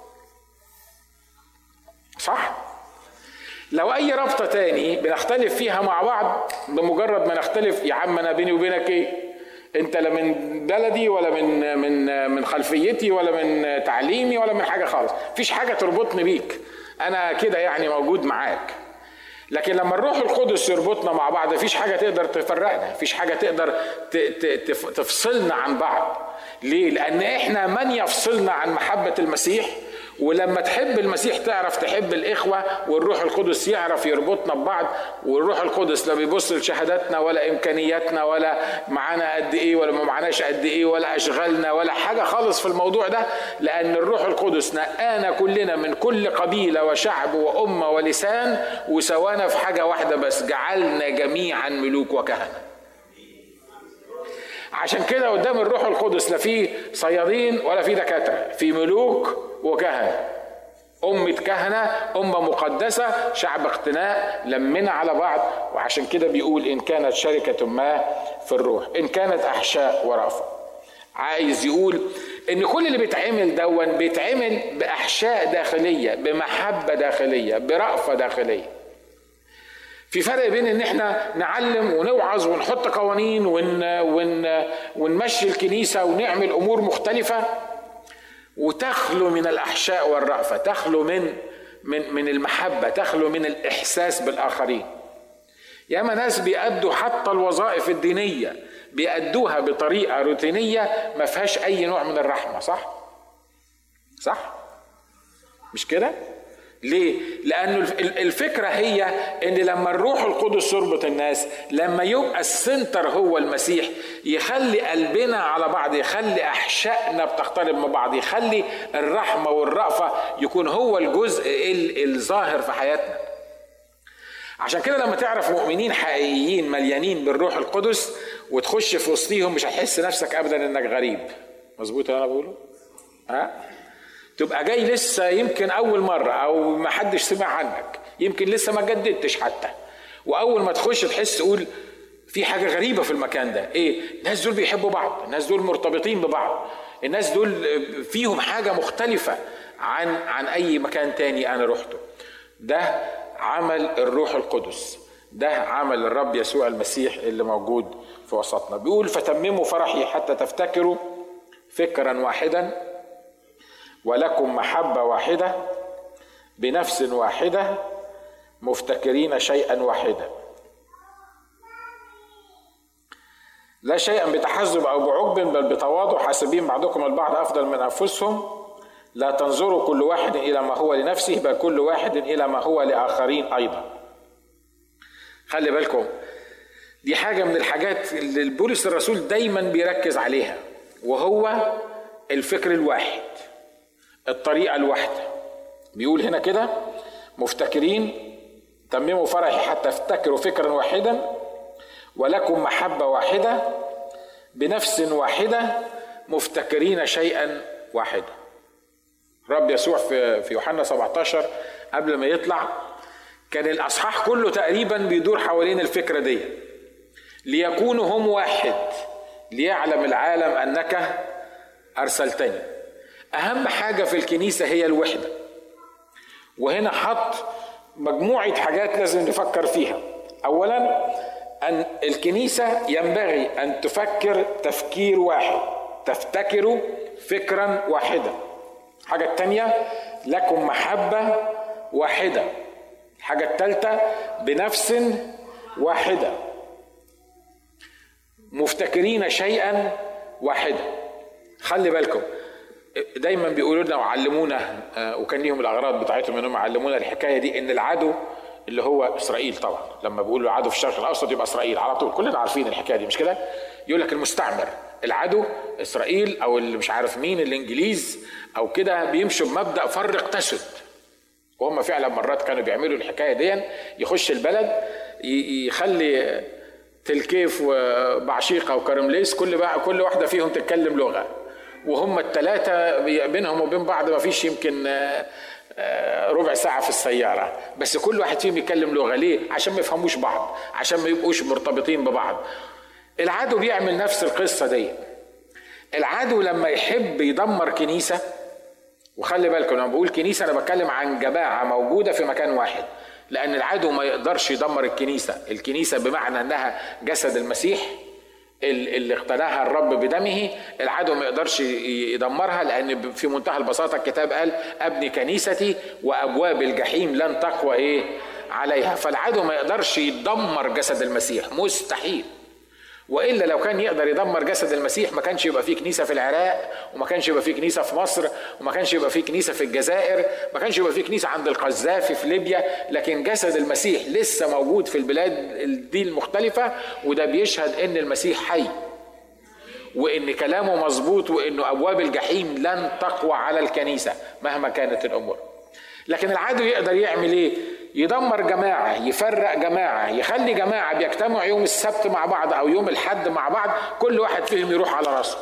صح؟ لو أي رابطة تاني بنختلف فيها مع بعض بمجرد ما نختلف، يا عم أنا بيني وبينك إيه؟ انت لا من بلدي ولا من من من خلفيتي ولا من تعليمي ولا من حاجه خالص، مفيش حاجه تربطني بيك، انا كده يعني موجود معاك. لكن لما الروح القدس يربطنا مع بعض مفيش حاجه تقدر تفرقنا، مفيش حاجه تقدر تفصلنا عن بعض. ليه؟ لان احنا من يفصلنا عن محبه المسيح؟ ولما تحب المسيح تعرف تحب الإخوة، والروح القدس يعرف يربطنا ببعض. والروح القدس لا بيبص لشهاداتنا ولا إمكانياتنا ولا معانا قد إيه ولا ما معناش قد إيه ولا أشغالنا ولا حاجة خالص في الموضوع ده، لأن الروح القدس نقانا كلنا من كل قبيلة وشعب وأمة ولسان وسوانا في حاجة واحدة بس، جعلنا جميعا ملوك وكهنة. عشان كده قدام الروح القدس لا في صيادين ولا في دكاترة، في ملوك وكهنة، أمة كهنة، أمة مقدسة، شعب اقتناء، لمنا على بعض. وعشان كده بيقول إن كانت شركة ما في الروح، إن كانت أحشاء ورأفة. عايز يقول إن كل اللي بيتعمل دون بيتعمل بأحشاء داخلية، بمحبة داخلية، برأفة داخلية. في فرق بين ان احنا نعلم ونوعظ ونحط قوانين ون ون ونمشي الكنيسة ونعمل امور مختلفة وتخلو من الاحشاء والرأفة، تخلو من من من المحبة، تخلو من الاحساس بالاخرين. ياما ناس بيأدوا حتى الوظائف الدينية بيأدوها بطريقة روتينية ما فيهاش اي نوع من الرحمة. صح؟ صح؟ مش كده؟ ليه؟ لأنه الفكرة هي إن لما الروح القدس يربط الناس، لما يبقى السنتر هو المسيح، يخلي قلبنا على بعض، يخلي أحشائنا بتقترب من بعض، يخلي الرحمة والرأفة يكون هو الجزء الظاهر في حياتنا. عشان كده لما تعرف مؤمنين حقيقيين مليانين بالروح القدس وتخش في وسطيهم مش هتحس نفسك أبدا إنك غريب. مظبوط اللي أنا بقوله؟ ها؟ تبقى جاي لسه يمكن أول مرة أو ما حدش سمع عنك، يمكن لسه ما جددتش حتى، وأول ما تخش تحس تقول في حاجة غريبة في المكان ده. إيه؟ الناس دول بيحبوا بعض، الناس دول مرتبطين ببعض، الناس دول فيهم حاجة مختلفة عن عن أي مكان تاني أنا رحته. ده عمل الروح القدس، ده عمل الرب يسوع المسيح اللي موجود في في وسطنا. بيقول فتمموا فرحي حتى تفتكروا فكرا واحدا ولكم محبة واحدة بنفس واحدة مفتكرين شيئا واحدا لا شيئا بتحزب أو بعجب بل بتواضع حاسبين بعضكم البعض أفضل من أنفسهم لا تنظروا كل واحد إلى ما هو لنفسه بل كل واحد إلى ما هو لآخرين أيضا. خلي بالكم دي حاجة من الحاجات اللي بولس الرسول دايما بيركز عليها، وهو الفكر الواحد، الطريقة الواحدة. بيقول هنا كده مفتكرين تمموا فرحي حتى افتكروا فكرا واحدا ولكم محبة واحدة بنفس واحدة مفتكرين شيئا واحدا. رب يسوع في في يوحنا سبعتاشر قبل ما يطلع كان الأصحاح كله تقريبا بيدور حوالين الفكرة دي، ليكونوا هم واحد ليعلم العالم أنك أرسلتني. أهم حاجة في الكنيسة هي الوحدة، وهنا حط مجموعة حاجات لازم نفكر فيها. أولا أن الكنيسة ينبغي أن تفكر تفكير واحد، تفتكروا فكرا واحدا. الحاجة الثانية لكم محبة واحدة. الحاجة الثالثة بنفس واحدة مفتكرين شيئا واحدا. خلي بالكم دايما بيقولوا لنا وعلمونا، وكان ليهم الاغراض بتاعتهم انهم علمونا الحكايه دي، ان العدو اللي هو اسرائيل طبعا، لما بيقولوا عدو في الشرق الاوسط يبقى اسرائيل على طول، كلنا عارفين الحكايه دي مش كده؟ يقول لك المستعمر العدو اسرائيل، او اللي مش عارف مين الانجليز او كده، بيمشوا بمبدا فرق تسد. وهم فعلا مرات كانوا بيعملوا الحكايه دي، يخش البلد يخلي تلكيف وبعشيقه وكرمليس كل بقى كل واحده فيهم تتكلم لغه، وهم الثلاثه بينهم وبين بعض ما فيش يمكن ربع ساعه في السياره، بس كل واحد فيهم يتكلم لغه. ليه؟ عشان ما يفهموش بعض، عشان ما يبقوش مرتبطين ببعض. العدو بيعمل نفس القصه دي. العدو لما يحب يدمر كنيسه، وخلي بالكم لما بقول كنيسه انا بتكلم عن جماعه موجوده في مكان واحد، لان العدو ما يقدرش يدمر الكنيسه. الكنيسه بمعنى انها جسد المسيح اللي اقتناها الرب بدمه، العدو ما يقدرش يدمرها، لان في منتهى البساطه الكتاب قال ابني كنيستي وابواب الجحيم لن تقوى ايه عليها. فالعدو ما يقدرش يدمر جسد المسيح، مستحيل. والا لو كان يقدر يدمر جسد المسيح ما كانش يبقى فيه كنيسه في العراق، وما كانش يبقى فيه كنيسه في مصر، وما كانش يبقى فيه كنيسه في الجزائر، ما كانش يبقى فيه كنيسه عند القذافي في ليبيا. لكن جسد المسيح لسه موجود في البلاد دي المختلفه، وده بيشهد ان المسيح حي، وان كلامه مظبوط، وانه ابواب الجحيم لن تقوى على الكنيسه مهما كانت الامور. لكن العدو يقدر يعمل ايه؟ يدمر جماعة، يفرق جماعة، يخلي جماعة بيجتمعوا يوم السبت مع بعض او يوم الحد مع بعض، كل واحد فيهم يروح على راسه.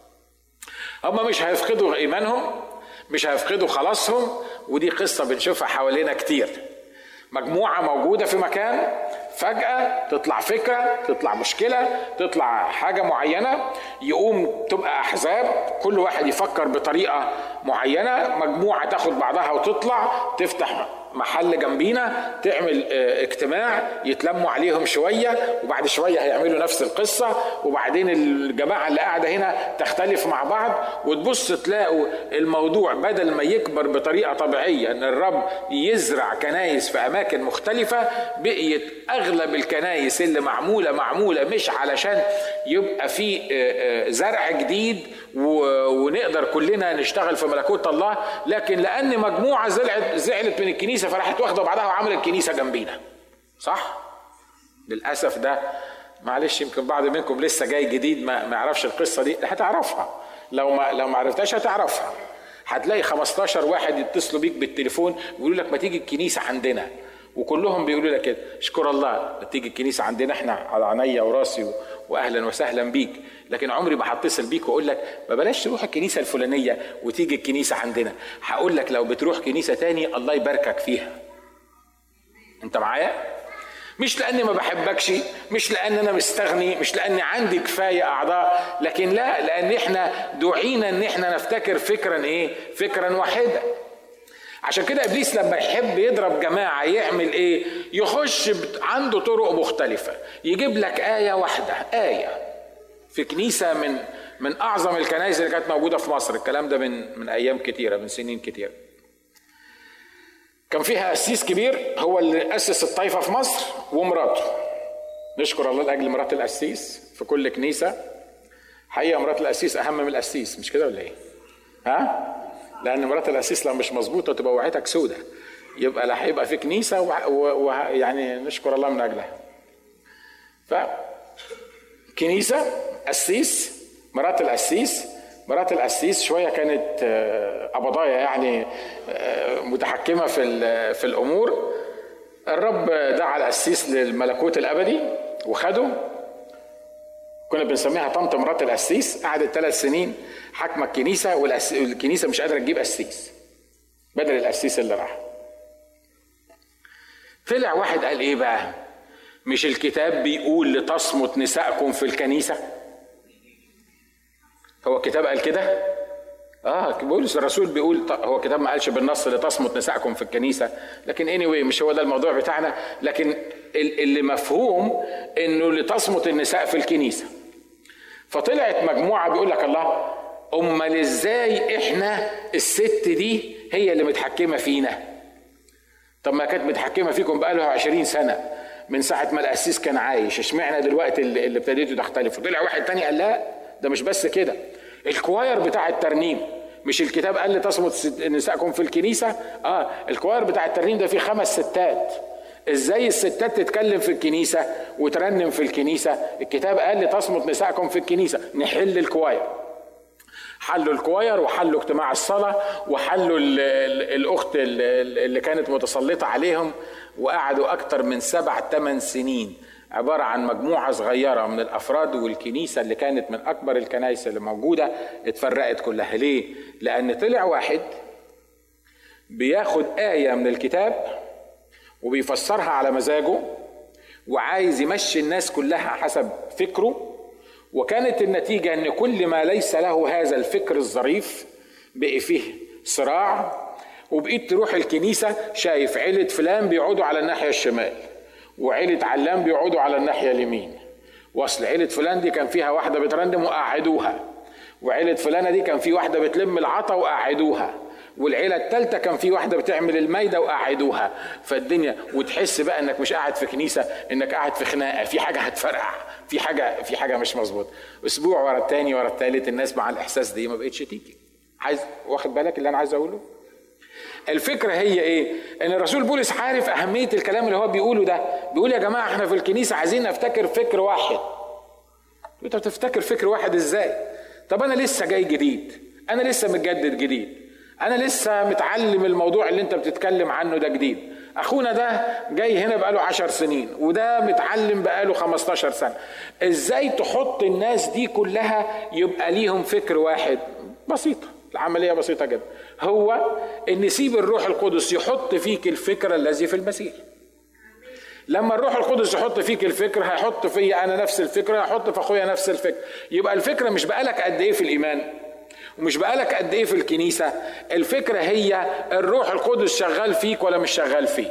هم مش هيفقدوا ايمانهم، مش هيفقدوا خلاصهم. ودي قصة بنشوفها حوالينا كتير. مجموعة موجودة في مكان، فجأة تطلع فكرة، تطلع مشكلة، تطلع حاجة معينة، يقوم تبقى أحزاب، كل واحد يفكر بطريقة معينة، مجموعة تاخد بعضها وتطلع تفتح محل جنبينا، تعمل اجتماع يتلموا عليهم شوية، وبعد شوية هيعملوا نفس القصة، وبعدين الجماعة اللي قاعدة هنا تختلف مع بعض، وتبص تلاقوا الموضوع بدل ما يكبر بطريقة طبيعية ان الرب يزرع كنايس في أماكن مختلفة، بقيت أغلب الكنايس اللي معمولة معمولة مش علشان يبقى في زرع جديد ونقدر كلنا نشتغل في ملكوت الله، لكن لأن مجموعة زعلت زعلت من الكنيسة فراحت واخدة بعضها وعملت كنيسة جنبينا. صح؟ للأسف ده معلش يمكن بعض منكم لسه جاي جديد ما ما يعرفش القصة دي، هتعرفها لو ما لو ما عرفتهاش هتعرفها. هتلاقي خمستاشر واحد يتصلوا بيك بالتليفون ويقولوا لك ما تيجي الكنيسة عندنا، وكلهم بيقولوا لك كده اشكر الله تيجي الكنيسة عندنا، احنا على عينيا وراسي واهلا وسهلا بيك، لكن عمري ما هتصل بيك واقول لك ما بلاش تروح الكنيسة الفلانية وتيجي الكنيسة عندنا. هقول لك لو بتروح كنيسة تاني الله يباركك فيها. انت معايا؟ مش لاني ما بحبكش، مش لان انا مستغني، مش لاني عندي كفاية اعضاء، لكن لا، لان احنا دعينا ان احنا نفتكر فكرا ايه؟ فكرا واحدا. عشان كده ابليس لما يحب يضرب جماعه يعمل ايه؟ يخش عنده طرق مختلفه، يجيب لك ايه واحده، ايه في كنيسه من من اعظم الكنائس اللي كانت موجوده في مصر. الكلام ده من من ايام كتيره، من سنين كتيره. كان فيها قسيس كبير هو اللي اسس الطائفه في مصر ومراته. نشكر الله لاجل مرات القسيس في كل كنيسه. حقيقه مرات القسيس اهم من القسيس، مش كده ولا ايه؟ ها؟ لان مرات القسيس لو مش مظبوطه تبقى وعيتك سودة، يبقى لا هيبقى في كنيسه ويعني نشكر الله من اجلها. ف كنيسه، قسيس، مرات القسيس. مرات القسيس شويه كانت قبضايه يعني متحكمه في في الامور. الرب دعا القسيس للملكوت الابدي وخده. كنا بنسميها طنط مرات القسيس. قعدت ثلاث سنين حاكمه الكنيسه، والكنيسه مش قادره تجيب قسيس بدل القسيس اللي راح. طلع واحد قال ايه بقى؟ مش الكتاب بيقول لتصمت نساءكم في الكنيسه؟ هو الكتاب قال كده؟ اه بولس الرسول بيقول. هو الكتاب ما قالش بالنص لتصمت نساءكم في الكنيسه، لكن anyway مش هو ده الموضوع بتاعنا. لكن اللي مفهوم انه لتصمت النساء في الكنيسه. فطلعت مجموعه بيقول لك الله، امال ازاي احنا الست دي هي اللي متحكمه فينا؟ طب ما كانت متحكمه فيكم بقالها عشرين سنه من ساعه ما القسيس كان عايش، اشمعنى دلوقتي اللي ابتديتوا تختلفوا؟ طلع واحد تاني قال لا، ده مش بس كده، الكواير بتاع الترنيم، مش الكتاب قال لي تصمت نساءكم في الكنيسه؟ اه الكواير بتاع الترنيم ده فيه خمس ستات. ازاي الستات تتكلم في الكنيسه وترنم في الكنيسه؟ الكتاب قال لي تصمت نساءكم في الكنيسه. نحل الكواير. حلوا الكواير وحلوا اجتماع الصلاه وحلوا الاخت اللي كانت متسلطه عليهم، وقعدوا اكتر من سبع ثمان سنين عبارة عن مجموعة صغيرة من الأفراد، والكنيسة اللي كانت من أكبر الكنائس اللي موجودة اتفرقت كلها. ليه؟ لأن طلع واحد بياخد آية من الكتاب وبيفسرها على مزاجه وعايز يمشي الناس كلها حسب فكره، وكانت النتيجة أن كل ما ليس له هذا الفكر الظريف بقي فيه صراع. وبقيت تروح الكنيسة شايف عيلة فلان بيقعدوا على الناحية الشمال، وعيلة علام بيقعدوا على الناحية اليمين، واصل عيلة فلان دي كان فيها واحدة بترندم وقعدوها، وعيلة فلانة دي كان في واحدة بتلم العطا وقعدوها، والعيلة التالتة كان في واحدة بتعمل المايدة وقعدوها. فالدنيا وتحس بقى انك مش قاعد في كنيسة، انك قاعد في خناقة، في حاجة هتفرقع، في حاجة في حاجة مش مظبوط. اسبوع ورا التاني ورا التالت الناس مع الاحساس دي ما بقتش تيجي. عايز واخد بالك اللي انا عايز اقوله؟ الفكرة هي ايه؟ ان الرسول بولس عارف اهمية الكلام اللي هو بيقوله ده. بيقول يا جماعة احنا في الكنيسة عايزين نفتكر فكر واحد. انت بتفتكر فكر واحد ازاي؟ طب انا لسه جاي جديد، انا لسه متجدد جديد، انا لسه متعلم الموضوع اللي انت بتتكلم عنه ده جديد. اخونا ده جاي هنا بقاله عشر سنين وده متعلم بقاله خمستاشر سنة. ازاي تحط الناس دي كلها يبقى ليهم فكر واحد؟ بسيطة، العملية بسيطة جدا. هو ان سيب الروح القدس يحط فيك الفكرة الذي في المسيح. لما الروح القدس يحط فيك الفكر هيحط فيا انا نفس الفكرة، هيحط في اخويا نفس الفكرة. يبقى الفكرة مش بقالك قد ايه في الايمان ومش بقالك قد ايه في الكنيسة، الفكرة هي الروح القدس شغال فيك ولا مش شغال فيك.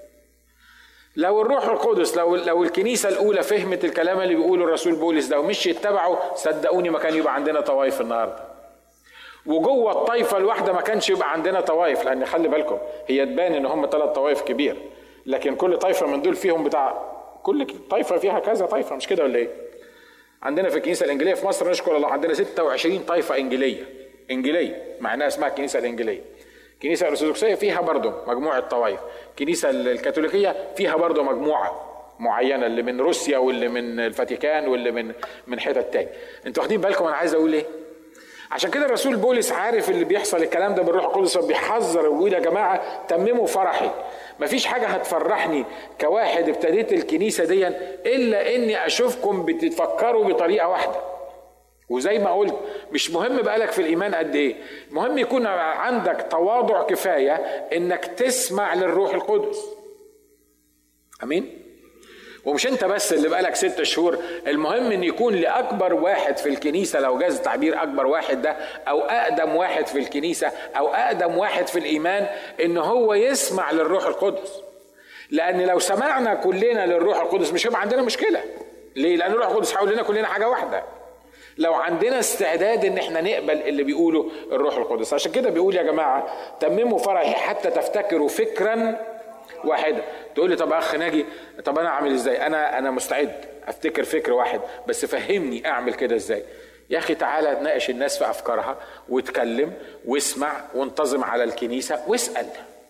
لو الروح القدس لو لو الكنيسة الاولى فهمت الكلام اللي بيقوله الرسول بولس ده ومش يتبعوا، صدقوني ما كان يبقى عندنا طوائف النهارده. وجوه الطائفة الواحدة ما كانش يبقى عندنا طوائف، لان خلي بالكم هي تبان ان هم ثلاث طوائف كبير، لكن كل طائفة من دول فيهم بتاع كل طائفة فيها كذا طائفة، مش كده ولا ايه؟ عندنا في الكنيسة الإنجيلية في مصر نشكر الله عندنا ستة وعشرين طائفة إنجيلية إنجيلية معناها اسمها الكنيسة الإنجيلية. الكنيسة الأرثوذكسية فيها برضه مجموعة طوائف. الكنيسة الكاثوليكية فيها برضه مجموعة معينة، اللي من روسيا واللي من الفاتيكان واللي من من حتت تاني. انتوا واخدين بالكم أنا عايز أقول إيه؟ عشان كده الرسول بولس عارف اللي بيحصل الكلام ده بالروح القدس، بيحذر ويقول يا جماعة تمموا فرحي. مفيش حاجة هتفرحني كواحد ابتديت الكنيسة دي إلا إني أشوفكم بتتفكروا بطريقة واحدة. وزي ما قلت مش مهم بقالك في الإيمان قد إيه، مهم يكون عندك تواضع كفاية إنك تسمع للروح القدس. أمين؟ ومش انت بس اللي بقالك ست شهور، المهم ان يكون لاكبر واحد في الكنيسة، لو جاز تعبير اكبر واحد ده او اقدم واحد في الكنيسة او اقدم واحد في الايمان، ان هو يسمع للروح القدس. لان لو سمعنا كلنا للروح القدس مش هيبقى عندنا مشكلة. ليه؟ لان الروح القدس حاول لنا كلنا حاجة واحدة، لو عندنا استعداد ان احنا نقبل اللي بيقوله الروح القدس. عشان كده بيقول يا جماعة تمموا فرحي حتى تفتكروا فكرا واحدة. تقول لي طب اخ ناجي، طب انا اعمل ازاي؟ انا انا مستعد افتكر فكر واحد، بس فهمني اعمل كده ازاي. يا اخي تعالى ناقش الناس في افكارها واتكلم واسمع وانتظم على الكنيسة واسأل.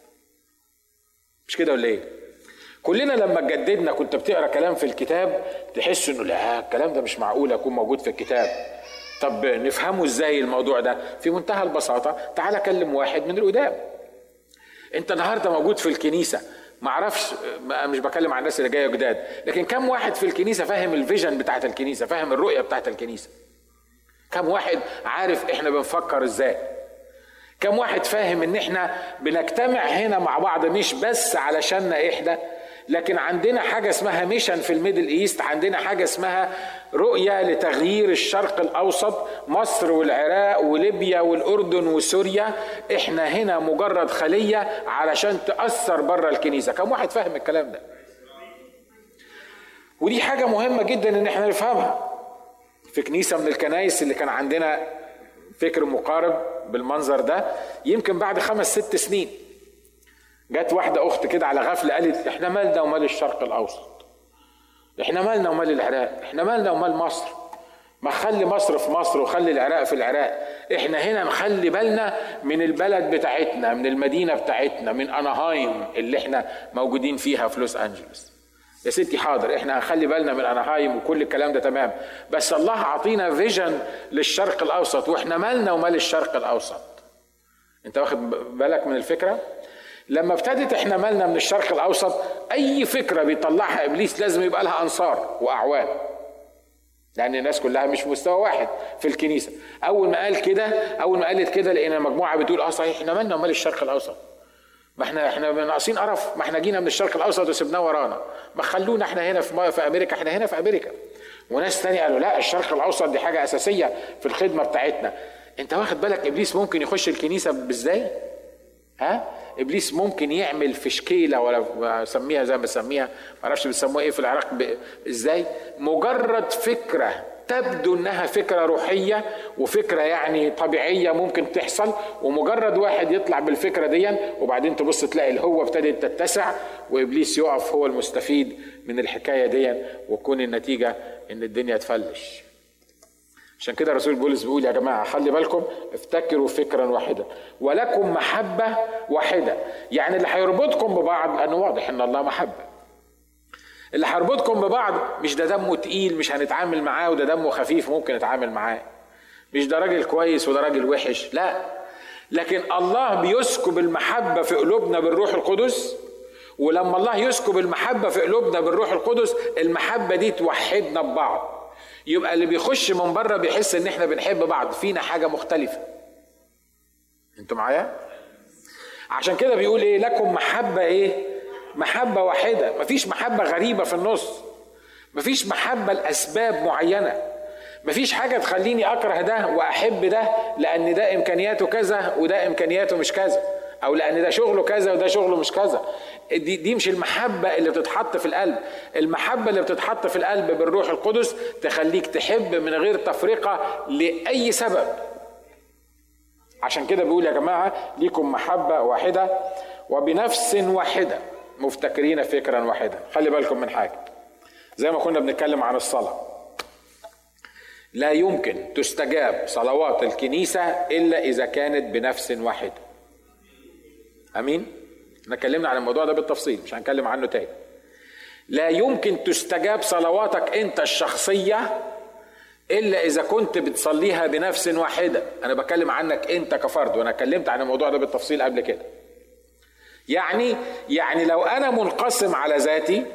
مش كده ولا ايه؟ كلنا لما اتجددنا كنت بتقرا كلام في الكتاب تحس انه لا الكلام ده مش معقول يكون موجود في الكتاب. طب نفهمه ازاي الموضوع ده؟ في منتهى البساطة، تعالى كلم واحد من القدام. انت النهارده موجود في الكنيسة، ما اعرفش، مش بكلم عن الناس اللي جايه جداد، لكن كم واحد في الكنيسة فاهم الفيجن بتاعت الكنيسة، فاهم الرؤية بتاعت الكنيسة؟ كم واحد عارف احنا بنفكر ازاي؟ كم واحد فاهم ان احنا بنجتمع هنا مع بعض مش بس علشاننا احنا، لكن عندنا حاجة اسمها ميشن في الميدل ايست، عندنا حاجة اسمها رؤية لتغيير الشرق الاوسط، مصر والعراق وليبيا والاردن وسوريا. احنا هنا مجرد خلية علشان تأثر بره الكنيسة. كم واحد فاهم الكلام ده؟ ودي حاجة مهمة جدا ان احنا نفهمها. في كنيسة من الكنائس اللي كان عندنا فكر مقارب بالمنظر ده، يمكن بعد خمس ست سنين جت واحدة أخت كده على غفلة قالت إحنا مالنا ومال الشرق الأوسط، إحنا مالنا ومال العراق، إحنا مالنا ومال مصر، ما خلي مصر في مصر وخلي العراق في العراق، إحنا هنا نخلي بالنا من البلد بتاعتنا، من المدينة بتاعتنا، من أناهايم اللي إحنا موجودين فيها في لوس أنجلوس. يا ستي حاضر، إحنا هنخلي بالنا من أناهايم وكل الكلام ده تمام، بس الله عطينا فيجن للشرق الأوسط، وإحنا مالنا ومال الشرق الأوسط. أنت واخد بالك من الفكرة؟ لما ابتدت احنا مالنا من الشرق الاوسط، اي فكرة بيطلعها ابليس لازم يبقى لها انصار واعوان، لان الناس كلها مش في مستوى واحد في الكنيسة. اول ما قال كده، اول ما قالت كده لقينا مجموعة بتقول اه صحيح احنا مالنا ومال الشرق الاوسط، ما احنا احنا ناقصين قرف، ما احنا جينا من الشرق الاوسط وسبناه ورانا، ما خلونا احنا هنا في في امريكا، احنا هنا في امريكا. وناس تاني قالوا لا الشرق الاوسط دي حاجة اساسية في الخدمة بتاعتنا. انت واخد بالك ابليس ممكن يخش الكنيسة بازاي؟ ها؟ ابليس ممكن يعمل فشكيله، ولا اسميها زي ما بسميها، ما اعرفش بيسموها ايه في العراق ب... ازاي؟ مجرد فكره تبدو انها فكره روحيه وفكره يعني طبيعيه ممكن تحصل، ومجرد واحد يطلع بالفكره دي وبعدين تبص تلاقي الهوة ابتدت تتسع، وابليس يقف هو المستفيد من الحكايه دي، وتكون النتيجه ان الدنيا تفلش. عشان كده الرسول بولس بيقول يا جماعة خلي بالكم، افتكروا فكرا واحدا ولكم محبة واحدة. يعني اللي هيربطكم ببعض، لأنه واضح ان الله محبة، اللي هيربطكم ببعض مش ده دمه تقيل مش هنتعامل معاه وده دمه خفيف ممكن نتعامل معاه، مش ده راجل كويس وده راجل وحش، لا، لكن الله بيسكب المحبة في قلوبنا بالروح القدس. ولما الله يسكب المحبة في قلوبنا بالروح القدس، المحبة دي توحدنا ببعض، يبقى اللي بيخش من بره بيحس ان احنا بنحب بعض، فينا حاجة مختلفة. انتوا معايا؟ عشان كده بيقول ايه؟ لكم محبة ايه؟ محبة واحدة. مفيش محبة غريبة في النص، مفيش محبة لأسباب معينة، مفيش حاجة تخليني أكره ده وأحب ده لأن ده إمكانياته كذا وده إمكانياته مش كذا، أو لأن ده شغله كذا وده شغله مش كذا. دي, دي مش المحبة اللي بتتحط في القلب. المحبة اللي بتتحط في القلب بالروح القدس تخليك تحب من غير تفرقة لأي سبب. عشان كده بيقول يا جماعة ليكم محبة واحدة وبنفس واحدة مفتكرين فكرا واحدا. خلي بالكم من حاجة، زي ما كنا بنتكلم عن الصلاة، لا يمكن تستجاب صلوات الكنيسة إلا إذا كانت بنفس واحدة. أمين؟ نتكلمنا عن الموضوع ده بالتفصيل، مش هنتكلم عنه تاني. لا يمكن تستجاب صلواتك أنت الشخصية إلا إذا كنت بتصليها بنفس واحدة. أنا بكلم عنك أنت كفرد، وأنا اتكلمت عن الموضوع ده بالتفصيل قبل كده. يعني يعني لو أنا منقسم على ذاتي،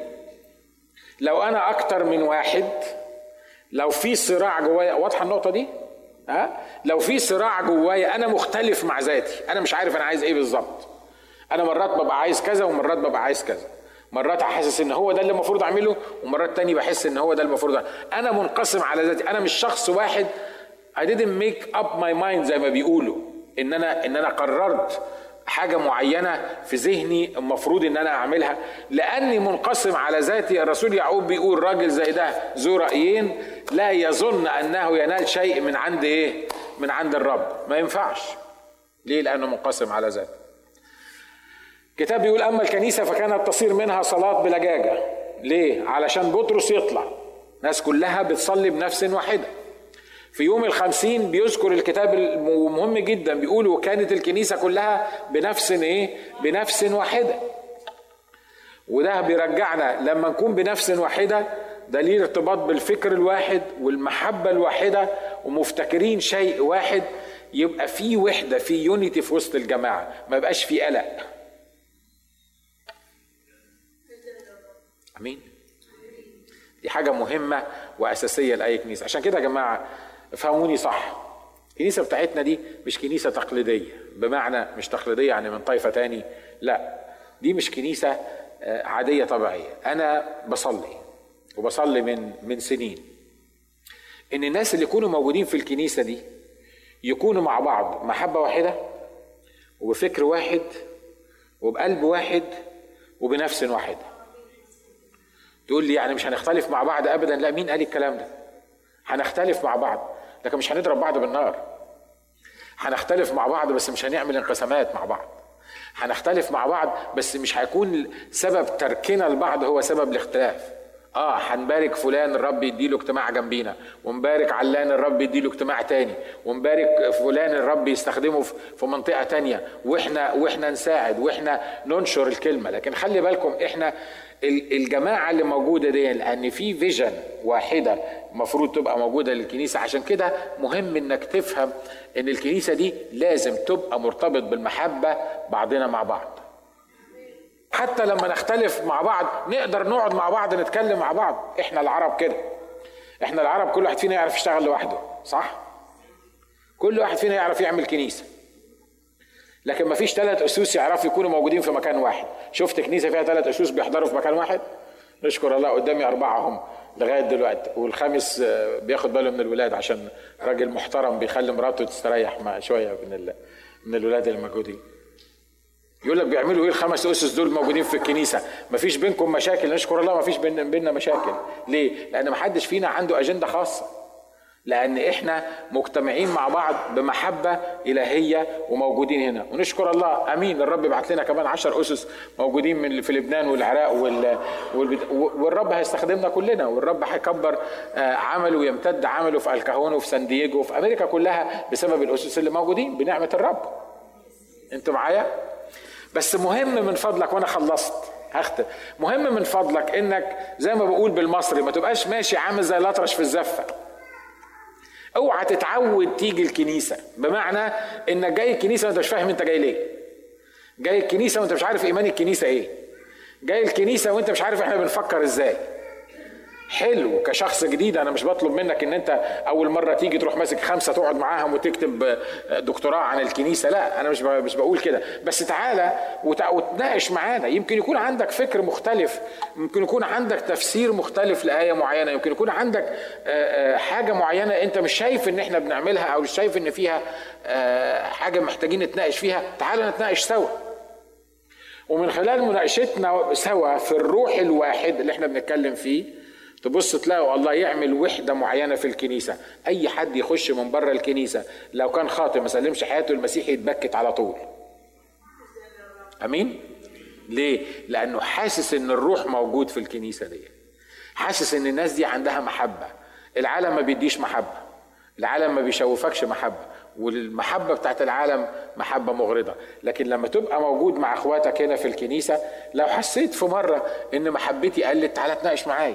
لو أنا أكتر من واحد، لو في صراع جوايا، واضحة النقطة دي؟ ها؟ لو في صراع جوايا أنا مختلف مع ذاتي، أنا مش عارف أنا عايز إيه بالظبط، أنا مرات ببقى عايز كذا ومرات ببقى عايز كذا، مرات حاسس ان هو ده اللي المفروض اعمله، ومرات تاني بحس ان هو ده المفروض أعمله. انا منقسم على ذاتي، انا مش شخص واحد. I didn't make up my mind زي ما بيقولوا، ان انا ان انا قررت حاجة معينة في ذهني المفروض ان انا اعملها، لاني منقسم على ذاتي. الرسول يعقوب بيقول راجل زي ده ذو رأيين لا يظن انه ينال شيء من عند ايه؟ من عند الرب. ما ينفعش. ليه؟ لانه منقسم على ذاته. كتاب بيقول اما الكنيسة فكانت تصير منها صلاة بلجاجة. ليه؟ علشان بطرس يطلع ناس كلها بتصلي بنفس واحدة. في يوم الخمسين بيذكر الكتاب المهم جدا، بيقول وكانت الكنيسة كلها بنفس ايه؟ بنفس واحدة. وده بيرجعنا لما نكون بنفس واحدة، ده ليه ارتباط بالفكر الواحد والمحبة الواحدة ومفتكرين شيء واحد، يبقى في وحدة، في يونيتي في وسط الجماعة، ما يبقاش في قلق. امين. دي حاجة مهمة وأساسية لأي كنيسة. عشان كده يا جماعة افهموني صح، الكنيسة بتاعتنا دي مش كنيسة تقليدية، بمعنى مش تقليدية يعني من طائفة تاني، لا، دي مش كنيسة عادية طبيعية. أنا بصلي وبصلي من من سنين إن الناس اللي يكونوا موجودين في الكنيسة دي يكونوا مع بعض محبة واحدة وبفكر واحد وبقلب واحد وبنفس واحدة. تقول لي يعني مش هنختلف مع بعض أبدا؟ لا، مين قال الكلام ده؟ هنختلف مع بعض لكن مش هنضرب بعض بالنار. هنختلف مع بعض بس مش هنعمل انقسامات مع بعض. هنختلف مع بعض بس مش هيكون سبب تركنا لبعض هو سبب الاختلاف. اه هنبارك فلان الرب يديله اجتماع جنبينا، ونبارك علان الرب يديله اجتماع تاني، ونبارك فلان الرب يستخدمه في منطقة تانية، واحنا واحنا نساعد واحنا ننشر الكلمة. لكن خلي بالكم احنا الجماعة اللي موجودة دي لأن في فيجن واحدة مفروض تبقى موجودة للكنيسة. عشان كده مهم انك تفهم ان الكنيسة دي لازم تبقى مرتبط بالمحبة بعضنا مع بعض. حتى لما نختلف مع بعض نقدر نقعد مع بعض نتكلم مع بعض. احنا العرب كده، احنا العرب كل واحد فينا يعرف يشتغل لوحده، صح؟ كل واحد فينا يعرف يعمل كنيسة، لكن ما فيش ثلاث أسوس يعرفوا يكونوا موجودين في مكان واحد. شفت كنيسة فيها ثلاث أسوس بيحضروا في مكان واحد؟ نشكر الله قدامي أربعة هم لغاية دلوقتي، والخامس بياخد باله من الولاد عشان راجل محترم بيخلي مراته تستريح مع شوية من من الولاد الموجودين. يقول لك بيعملوا ايه الخمس أسس دول موجودين في الكنيسة؟ ما فيش بينكم مشاكل؟ نشكر الله ما فيش بيننا مشاكل. ليه؟ لأن ما حدش فينا عنده أجندة خاصة، لأن إحنا مجتمعين مع بعض بمحبة إلهية وموجودين هنا. ونشكر الله، أمين، الرب بعت لنا كمان عشر أسس موجودين من في لبنان والعراق وال... وال... والرب هيستخدمنا كلنا، والرب هيكبر عمله ويمتد عمله في الكهون وفي سان دييجو وفي أمريكا كلها بسبب الأسس اللي موجودين بنعمة الرب. أنتوا معايا؟ بس مهم من فضلك، وأنا خلصت هختم، مهم من فضلك إنك زي ما بقول بالمصري ما تبقاش ماشي عامل زي الأطرش في الزفة. اوعى تتعود تيجي الكنيسة بمعنى انك جاي الكنيسة وانت مش فاهم انت جاي ليه. جاي الكنيسة وانت مش عارف ايمان الكنيسة ايه. جاي الكنيسة وانت مش عارف احنا بنفكر ازاي. حلو كشخص جديد، انا مش بطلب منك ان انت اول مرة تيجي تروح ماسك خمسة تقعد معاهم وتكتب دكتوراه عن الكنيسة، لا، انا مش مش بقول كده، بس تعالى وتناقش معانا. يمكن يكون عندك فكر مختلف، يمكن يكون عندك تفسير مختلف لآية معينة، يمكن يكون عندك حاجة معينة انت مش شايف ان احنا بنعملها او مش شايف ان فيها حاجة محتاجين نتناقش فيها. تعالى نتناقش سوا، ومن خلال مناقشتنا سوا في الروح الواحد اللي احنا بنتكلم فيه تبص تلاقوا الله يعمل وحدة معينة في الكنيسة. أي حد يخش من بره الكنيسة لو كان خاطئ ما سلمش حياته المسيح يتبكت على طول. أمين؟ ليه؟ لأنه حاسس إن الروح موجود في الكنيسة دي، حاسس إن الناس دي عندها محبة. العالم ما بيديش محبة، العالم ما بيشوفكش محبة، والمحبة بتاعت العالم محبة مغرضة. لكن لما تبقى موجود مع أخواتك هنا في الكنيسة، لو حسيت في مرة إن محبتي قلت تعالى تناقش معايا.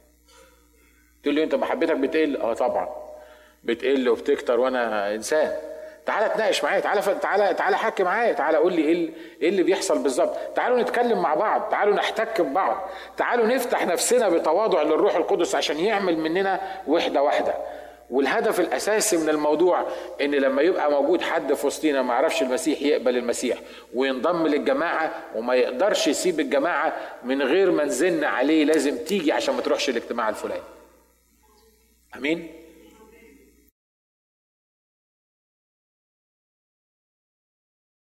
تقول لي انت محبتك بتقل؟ اه طبعا بتقل وبتكتر وانا انسان. تعالى تناقش معايا، تعالى تعالى تعالى حكي معايا، تعالى قول لي ايه ايه اللي بيحصل بالظبط. تعالوا نتكلم مع بعض، تعالوا نحتك ببعض، تعالوا نفتح نفسنا بتواضع للروح القدس عشان يعمل مننا وحده واحده. والهدف الاساسي من الموضوع ان لما يبقى موجود حد في وسطينا ما يعرفش المسيح يقبل المسيح وينضم للجماعه، وما يقدرش يسيب الجماعه من غير ما نزن عليه لازم تيجي عشان ما تروحش الاجتماع الفلاني. امين.